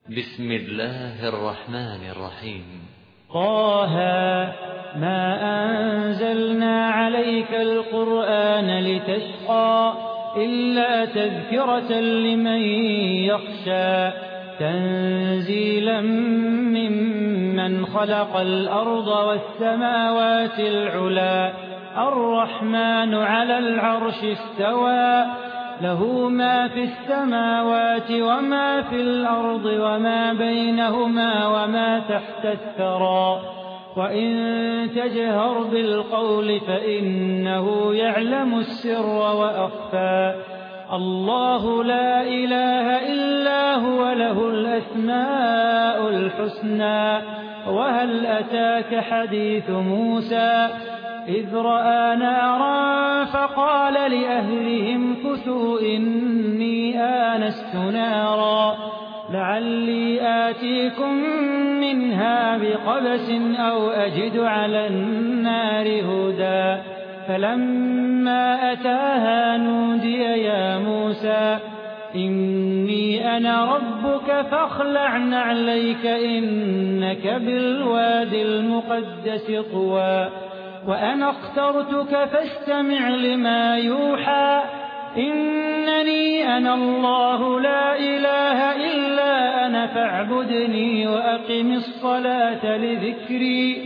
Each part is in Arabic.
بسم الله الرحمن الرحيم. طه ما أنزلنا عليك القرآن لتشقى إلا تذكرة لمن يخشى تنزيلا ممن خلق الأرض والسماوات العلى الرحمن على العرش استوى له ما في السماوات وما في الأرض وما بينهما وما تحت الثرى وإن تجهر بالقول فإنه يعلم السر وأخفى الله لا إله إلا هو له الأسماء الحسنى وهل أتاك حديث موسى إذ رأى نارا فقال لأهلهم كثوا إني آنست نارا لعلي آتيكم منها بقبس أو أجد على النار هدى فلما أتاها نودي يا موسى إني أنا ربك فاخلع نعليك إنك بالواد المقدس طوى وأنا اخترتك فاستمع لما يوحى إنني أنا الله لا إله إلا أنا فاعبدني وأقم الصلاة لذكري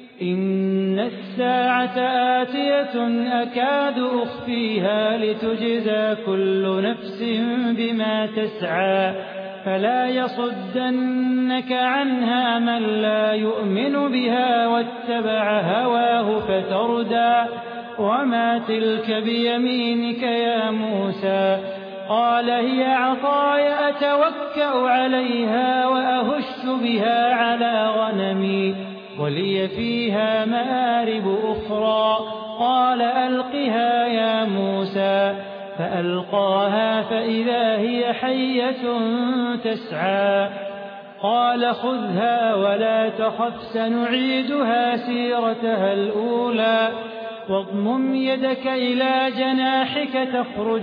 إن الساعة آتية أكاد أخفيها لتجزى كل نفس بما تسعى فلا يصدنك عنها من لا يؤمن بها واتبع هواه فتردى وما تلك بيمينك يا موسى قال هي عصاي أتوكأ عليها وأهش بها على غنمي ولي فيها مآرب أخرى قال ألقها يا موسى فألقاها فإذا هي حية تسعى قال خذها ولا تخف سنعيدها سيرتها الأولى واضمم يدك إلى جناحك تخرج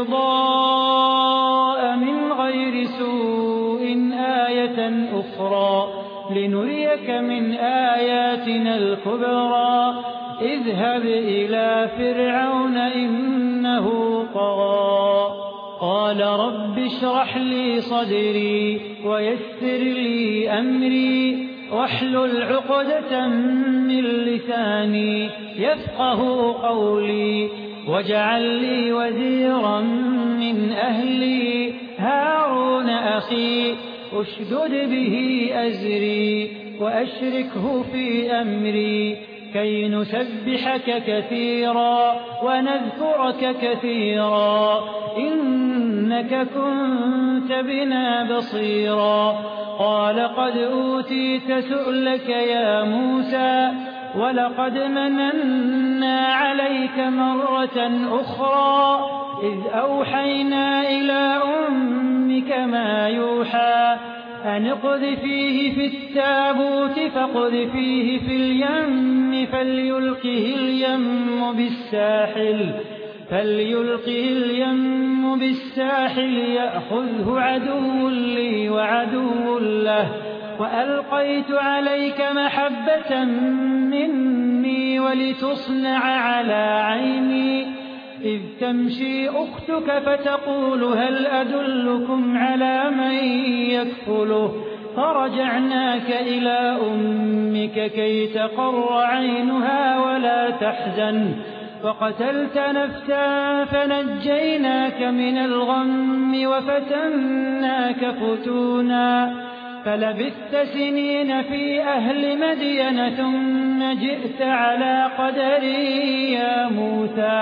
بيضاء من غير سوء آية أخرى لنريك من آياتنا الكبرى اذهب إلى فرعون إنه طغى قال رب اشرح لي صدري ويسر لي أمري واحلل عقدة من لساني يفقه قولي واجعل لي وزيرا من أهلي هارون أخي أشدد به أزري وأشركه في أمري كي نسبحك كثيرا ونذكرك كثيرا إنك كنت بنا بصيرا قال قد أوتيت سؤلك يا موسى ولقد مننا عليك مرة أخرى إذ أوحينا إلى أمك ما يوحى أن اقذفيه في التابوت فاقذفيه في اليم فليلقه اليم بالساحل يأخذه عدو لي وعدو له وألقيت عليك محبة مني ولتصنع على عيني إذ تمشي أختك فتقول هل أدلكم على من يكفله فرجعناك إلى أمك كي تقر عينها ولا تحزن وقتلت نفسا فنجيناك من الغم وفتناك فتونا فلبثت سنين في أهل مدين ثم جئت على قدري يا موسى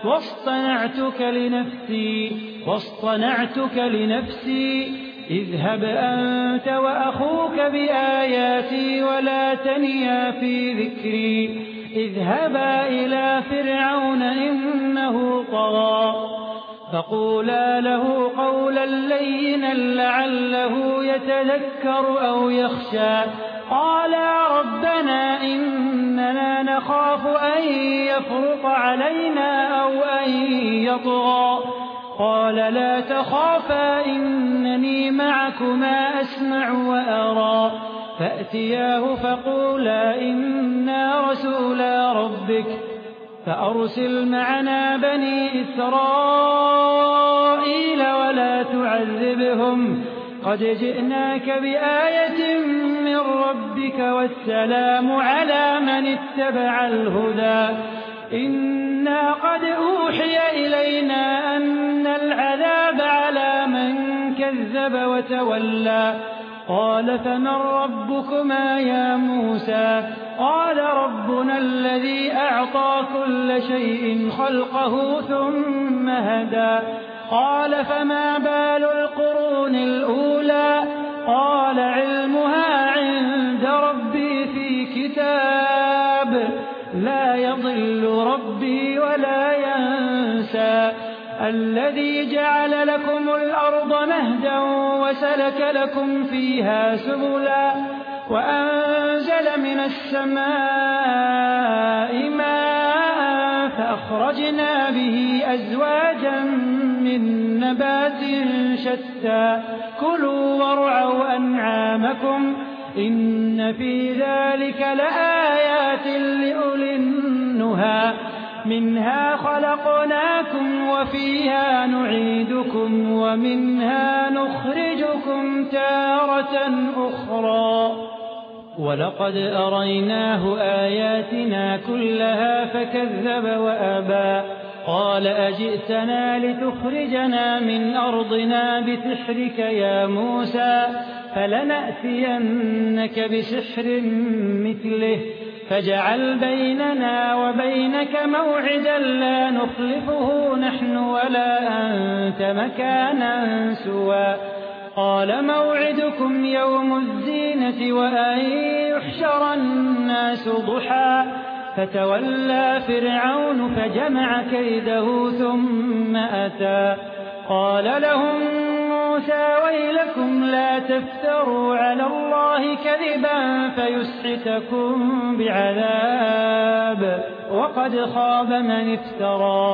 واصطنعتك لنفسي اذهب أنت وأخوك بآياتي ولا تنيا في ذكري اذهبا إلى فرعون إنه طغى فقولا له قولا لينا لعله يتذكر أو يخشى قالا ربنا إننا نخاف أن يفرط علينا أو أن يطغى قال لا تخافا إنني معكما أسمع وأرى فأتياه فقولا إنا رسولا ربك فأرسل معنا بني إسرائيل ولا تعذبهم قد جئناك بآية من ربك والسلام على من اتبع الهدى إنا قد أوحي إلينا أن العذاب على من كذب وتولى قال فمن ربكما يا موسى قال ربنا الذي أعطى كل شيء خلقه ثم هدى قال فما بال القرون الأولى قال علمها عند ربي في كتاب لا يضل ربي ولا ينسى الذي جعل لكم الأرض مهدا وسلك لكم فيها سبلا وأنزل من السماء ماء فأخرجنا به أزواجا من نبات شتى كلوا وارعوا أنعامكم إن في ذلك لآيات لأولي النهى منها خلقناكم وفيها نعيدكم ومنها نخرجكم تارة أخرى ولقد أريناه آياتنا كلها فكذب وأبى قال أجئتنا لتخرجنا من أرضنا بسحرك يا موسى فلنأتينك بسحر مثله فاجعل بيننا وبينك موعدا لا نخلفه نحن ولا أنت مكانا سوى قال موعدكم يوم الزينة وأن يحشر الناس ضحى فتولى فرعون فجمع كيده ثم أتى قال لهم موسى ويلكم لا تفتروا على الله كذبا فيسحتكم بعذاب وقد خاب من افترى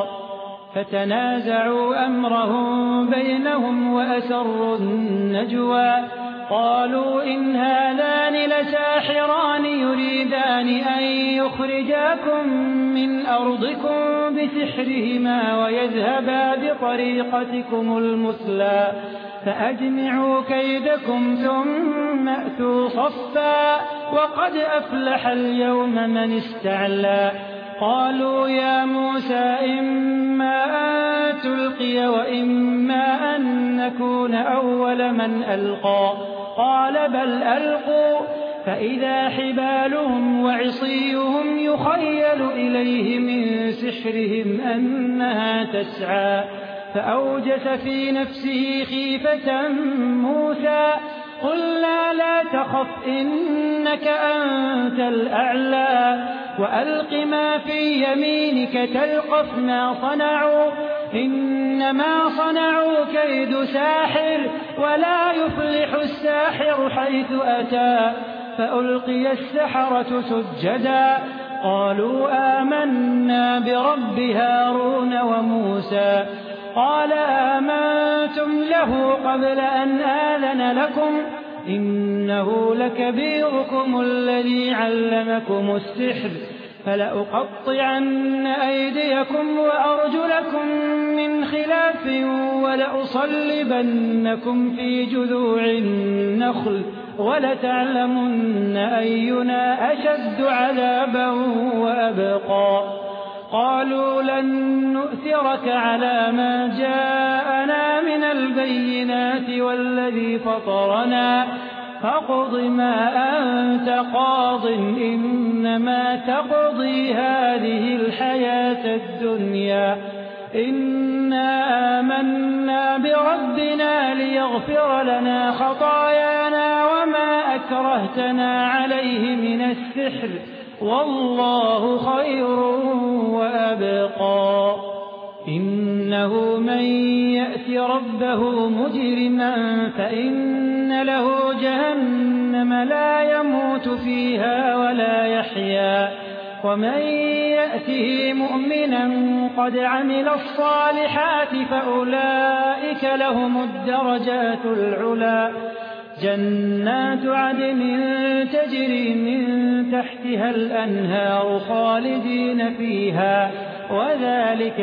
فتنازعوا أمرهم بينهم وأسروا النجوى قالوا إن هذان لساحران يريدان أن يخرجاكم من أرضكم بسحرهما ويذهبا بطريقتكم المثلى فأجمعوا كيدكم ثم أتوا صفا وقد أفلح اليوم من استعلى قالوا يا موسى إما أن تلقي وإما أن نكون أول من ألقى قال بل ألقوا فإذا حبالهم وعصيهم يخيل إليه من سحرهم أنها تسعى فأوجس في نفسه خيفة موسى قلنا لا تخف إنك أنت الأعلى وألق ما في يمينك تلقف ما صنعوا إنما صنعوا كيد ساحر ولا يفلح الساحر حيث أتى فألقي السحرة سجدا قالوا آمنا برب هارون وموسى قال آمنتم له قبل أن آذن لكم إنه لكبيركم الذي علمكم السحر فلأقطعن أيديكم وأرجلكم من خلاف ولأصلبنكم في جذوع النخل ولتعلمن أينا أشد عذابا وأبقى قالوا لن نؤثرك على ما جاءنا من البينات والذي فطرنا فاقض ما أنت قاض إنما تقضي هذه الحياة الدنيا إنا آمنا بربنا ليغفر لنا خطايانا وما أكرهتنا عليه من السحر والله خير وأبقى إنه من يأت ربه مجرما فإن له جهنم لا يموت فيها ولا يحيا ومن يأته مؤمنا قد عمل الصالحات فأولئك لهم الدرجات العلى جنات عدن تجري من تحتها الأنهار خالدين فيها وذلك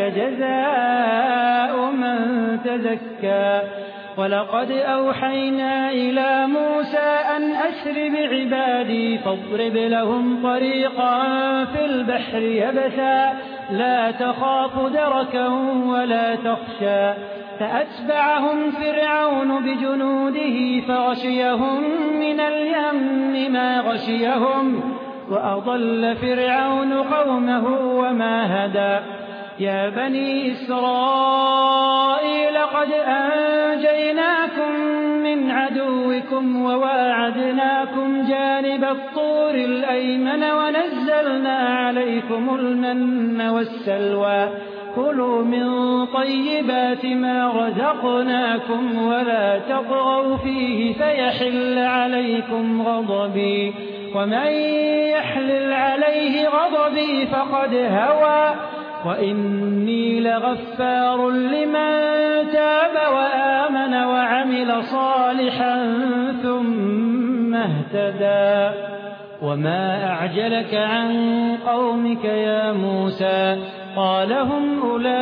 جزاء من تزكى ولقد أوحينا إلى موسى أن أسر بعبادي فاضرب لهم طريقا في البحر يبسا لا تخاف دركا ولا تخشى فأتبعهم فرعون بجنوده فغشيهم من اليم ما غشيهم وأضل فرعون قومه وما هدى يا بني إسرائيل قد أنجيناكم من عدوكم وواعدناكم جانب الطور الأيمن ونزلنا عليكم المن والسلوى كلوا من طيبات ما رزقناكم ولا تطغوا فيه فيحل عليكم غضبي ومن يحلل عليه غضبي فقد هوى وإني لغفار لمن تاب وآمن وعمل صالحا ثم اهتدى وما أعجلك عن قومك يا موسى قال هم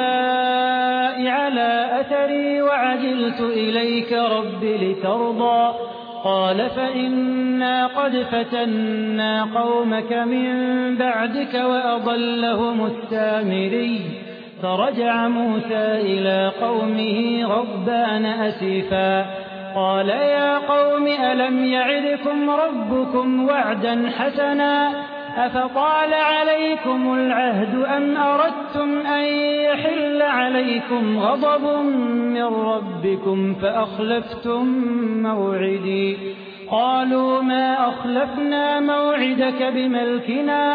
أولئك على أثري وعجلت إليك رب لترضى قال فإنا قد فتنا قومك من بعدك وأضلهم السامري فرجع موسى إلى قومه غضبان أسفا قال يا قوم ألم يعدكم ربكم وعدا حسنا أفطال عليكم العهد أم أردتم أن يحل عليكم غضب من ربكم فأخلفتم موعدي قالوا ما أخلفنا موعدك بملكنا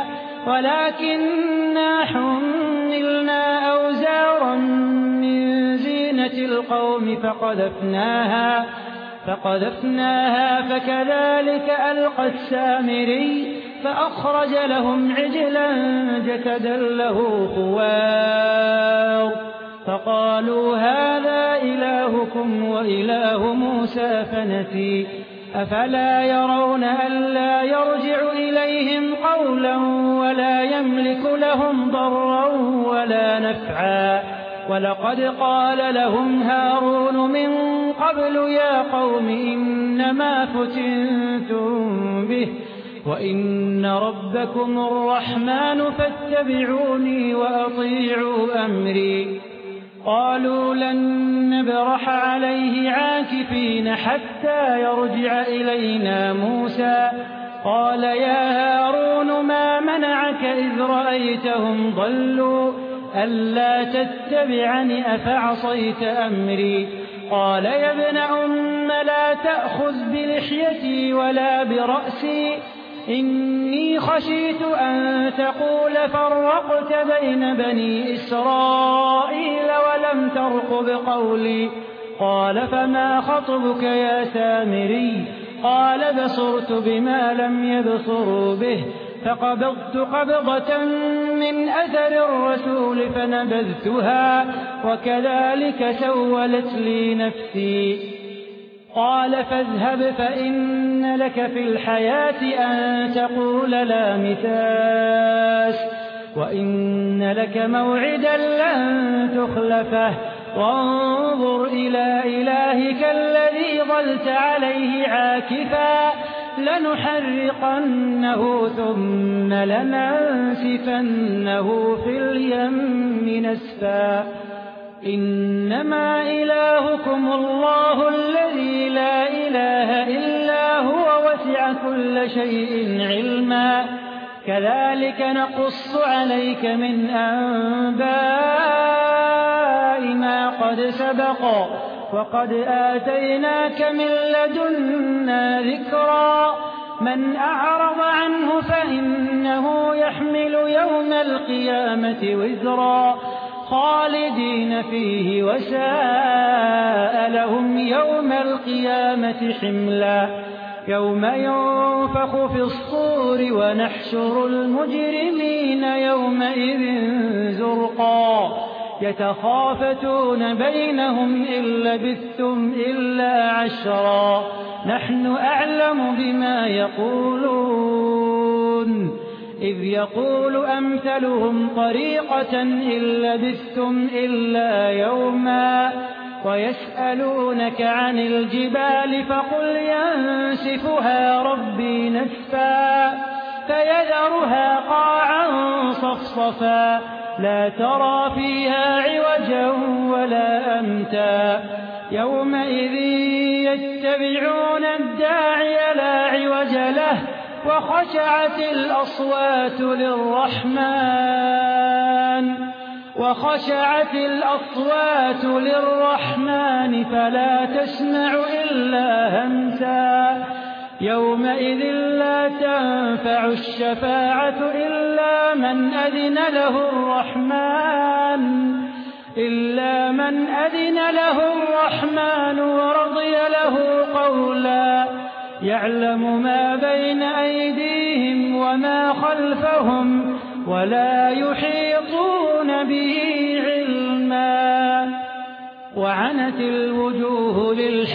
ولكننا حملنا أوزارا من زينة القوم فقذفناها فكذلك ألقى السامري فأخرج لهم عجلا جسدا له خوار فقالوا هذا إلهكم وإله موسى فنسي أفلا يرون ألا يرجع إليهم قولا ولا يملك لهم ضرا ولا نفعا ولقد قال لهم هارون من قبل يا قوم إنما فتنتم به وإن ربكم الرحمن فاتبعوني وأطيعوا أمري قالوا لن نبرح عليه عاكفين حتى يرجع إلينا موسى قال يا هارون ما منعك إذ رأيتهم ضلوا ألا تتبعني أفعصيت أمري قال يا ابن أم لا تأخذ بلحيتي ولا برأسي إني خشيت أن تقول فرقت بين بني إسرائيل ولم ترقب قولي قال فما خطبك يا سامري قال بصرت بما لم يبصروا به فقبضت قبضة من أثر الرسول فنبذتها وكذلك سولت لي نفسي قال فاذهب فإن لك في الحياة أن تقول لا مساس وإن لك موعدا لن تخلفه وانظر إلى إلهك الذي ظلت عليه عاكفا لنحرقنه ثم لننسفنه في اليم نسفا إنما إلهكم الله الذي لا إله إلا هو وسع كل شيء علما كذلك نقص عليك من أنباء ما قد سبق وقد آتيناك من لدنا ذكرا من أعرض عنه فإنه يحمل يوم القيامة وزرا خالدين فيه وساء لهم يوم القيامة حملا يوم ينفخ في الصور ونحشر المجرمين يومئذ زرقا يتخافتون بينهم إن لبثتم إلا عشرا نحن أعلم بما يقولون إذ يقول أمثلهم طريقة إن لبثتم إلا يوما ويسألونك عن الجبال فقل ينسفها ربي نسفا فيذرها قاعا صفصفا لا ترى فيها عوجا ولا أمتا يومئذ يتبعون الداعي لا عوج له وخشعت الأصوات للرحمن فلا تسمع إلا همسا يومئذ لا تنفع الشفاعة إلا من أذن له الرحمن ورضي له قولا يعلم ما بين أيديهم وما خلفهم ولا يحيطون به علما وعنت الوجوه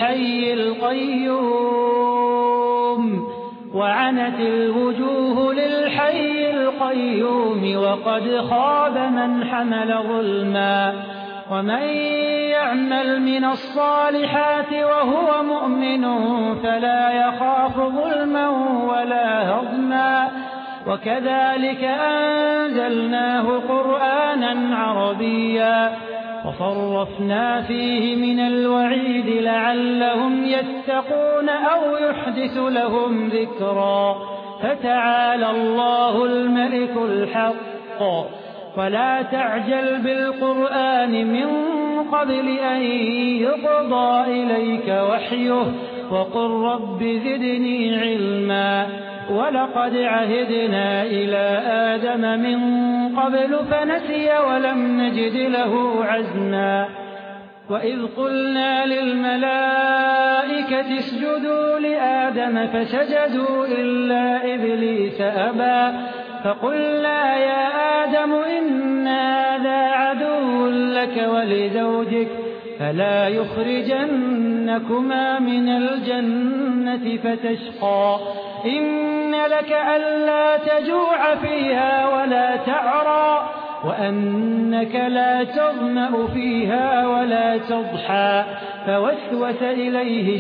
للحي القيوم وقد خاب من حمل ظلما ومن يعمل من الصالحات وهو مؤمن فلا يخاف ظلما ولا هضما وكذلك أنزلناه قرآنا عربيا وصرفنا فيه من الوعيد لعلهم يتقون أو يحدث لهم ذكرا فتعالى الله الملك الحق ولا تعجل بالقرآن من قبل أن يقضى إليك وحيه وقل رب زدني علما ولقد عهدنا إلى آدم من قبل فنسي ولم نجد له عزما وإذ قلنا للملائكة اسجدوا لآدم فسجدوا إلا إبليس أبى فقلنا يا آدم إن هذا عدو لك ولزوجك فلا يخرجنكما من الجنة فتشقى إن لك ألا تجوع فيها ولا تعرى وأنك لا تظمأ فيها ولا تضحى فوسوس إليه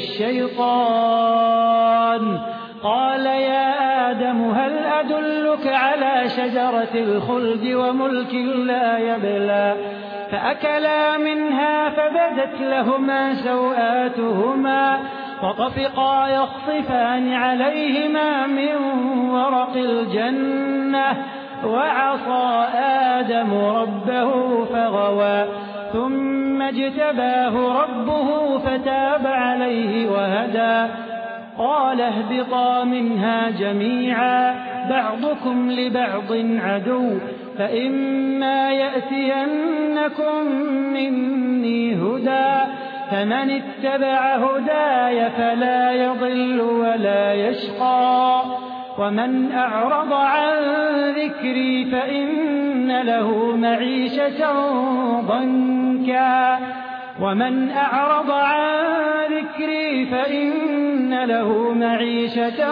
الشيطان قال يا آدم هل أدلك على شجرة الخلد وملك لا يبلى فأكلا منها فبدت لهما سوآتهما وطفقا يخصفان عليهما من ورق الجنة وعصى آدم ربه فغوى ثم اجتباه ربه فتاب عليه وهدى قال اهبطا منها جميعا بعضكم لبعض عدو فإما يأتينكم مني هدى فمن اتبع هداي فلا يضل ولا يشقى ومن أعرض عن ذكري فإن له معيشة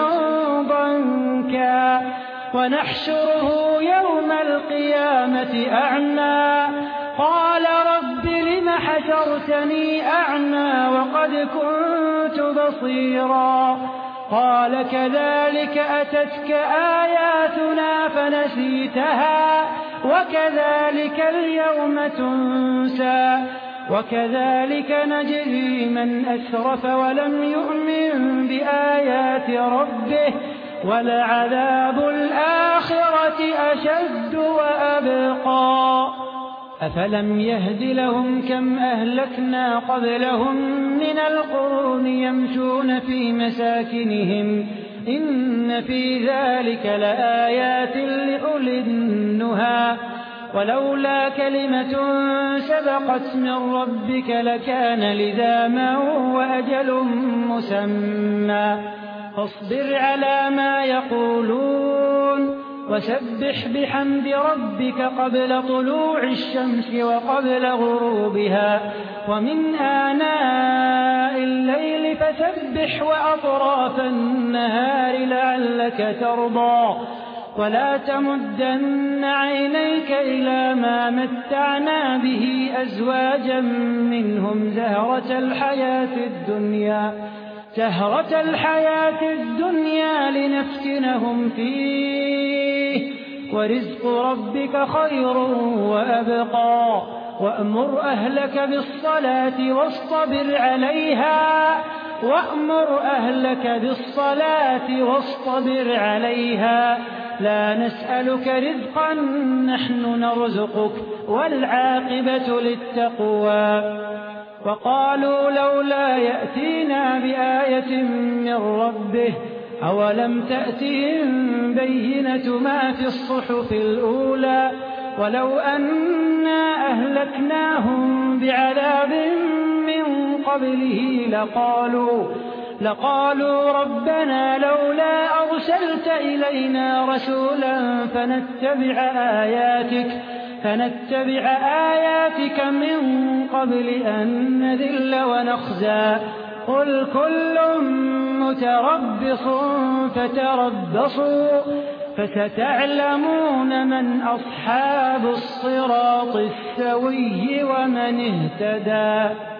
ضنكا ونحشره يوم القيامة أعمى قال رب لم حشرتني أعمى وقد كنت بصيرا قال كذلك أتتك آياتنا فنسيتها وكذلك اليوم تنسى وكذلك نجزي من أسرف ولم يؤمن بآيات ربه ولعذاب الآخرة أشد وأبقى أفلم يهد لهم كم أهلكنا قبلهم من القرون يمشون في مساكنهم إن في ذلك لآيات لأولي النهى ولولا كلمة سبقت من ربك لكان لزاما وأجل مسمى فاصبر على ما يقولون وسبح بحمد ربك قبل طلوع الشمس وقبل غروبها ومن آناء الليل فسبح وأطراف النهار لعلك ترضى ولا تمدن عينيك إلى ما متعنا به أزواجا منهم زهرة الحياة الدنيا لنفتنهم فيه ورزق ربك خير وأبقى وأمر أهلك بالصلاة واصطبر عليها لا نسألك رزقا نحن نرزقك والعاقبة للتقوى وقالوا لولا يأتينا بآية من ربه أولم تأتهم بينة ما في الصحف الأولى ولو أنا أهلكناهم بعذاب من قبله لقالوا ربنا لولا أرسلت إلينا رسولا فنتبع آياتك من قبل أن نذل ونخزى قل كل متربص فتربصوا فستعلمون من أصحاب الصراط السوي ومن اهتدى.